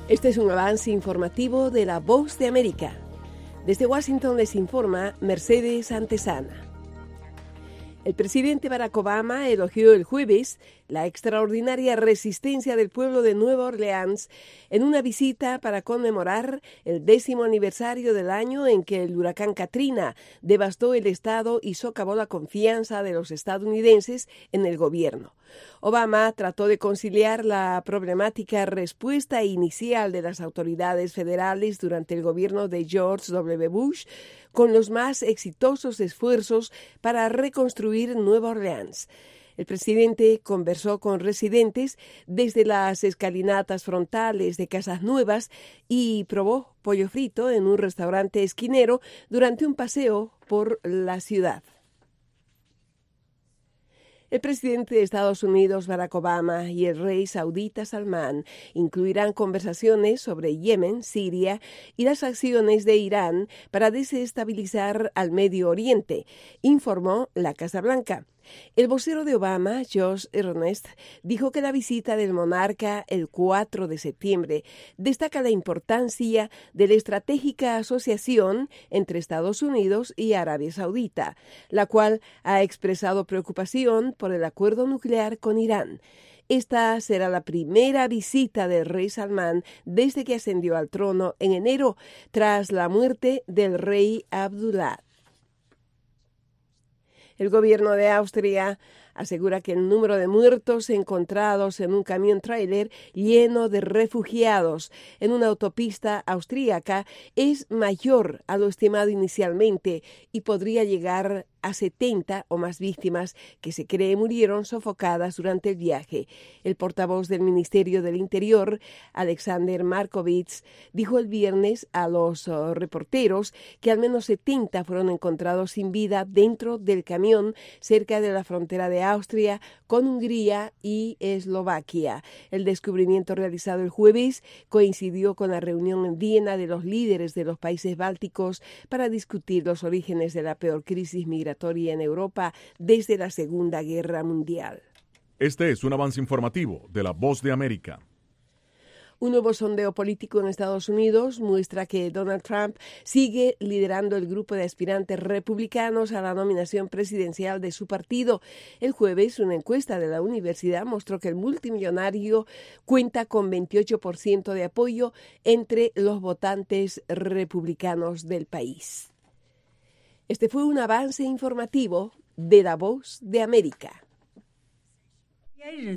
Este es un avance informativo de La Voz de América. Desde Washington les informa Mercedes Antesana. El presidente Barack Obama elogió el jueves la extraordinaria resistencia del pueblo de Nueva Orleans en una visita para conmemorar el 10º aniversario del año en que el huracán Katrina devastó el estado y socavó la confianza de los estadounidenses en el gobierno. Obama trató de conciliar la problemática respuesta inicial de las autoridades federales durante el gobierno de George W. Bush con los más exitosos esfuerzos para reconstruir Nueva Orleans. El presidente conversó con residentes desde las escalinatas frontales de Casas Nuevas y probó pollo frito en un restaurante esquinero durante un paseo por la ciudad. El presidente de Estados Unidos, Barack Obama, y el rey saudita Salmán incluirán conversaciones sobre Yemen, Siria y las acciones de Irán para desestabilizar al Medio Oriente, informó la Casa Blanca. El vocero de Obama, Josh Earnest, dijo que la visita del monarca el 4 de septiembre destaca la importancia de la estratégica asociación entre Estados Unidos y Arabia Saudita, la cual ha expresado preocupación por el acuerdo nuclear con Irán. Esta será la primera visita del rey Salmán desde que ascendió al trono en enero, tras la muerte del rey Abdullah. El gobierno de Austria asegura que el número de muertos encontrados en un camión tráiler lleno de refugiados en una autopista austríaca es mayor a lo estimado inicialmente y podría llegar a 70 o más víctimas que se cree murieron sofocadas durante el viaje. El portavoz del Ministerio del Interior, Alexander Markovits, dijo el viernes a los reporteros que al menos 70 fueron encontrados sin vida dentro del camión cerca de la frontera de Austria con Hungría y Eslovaquia. El descubrimiento realizado el jueves coincidió con la reunión en Viena de los líderes de los países bálticos para discutir los orígenes de la peor crisis migratoria en Europa desde la Segunda Guerra Mundial. Este es un avance informativo de La Voz de América. Un nuevo sondeo político en Estados Unidos muestra que Donald Trump sigue liderando el grupo de aspirantes republicanos a la nominación presidencial de su partido. El jueves, una encuesta de la universidad mostró que el multimillonario cuenta con 28% de apoyo entre los votantes republicanos del país. Este fue un avance informativo de La Voz de América.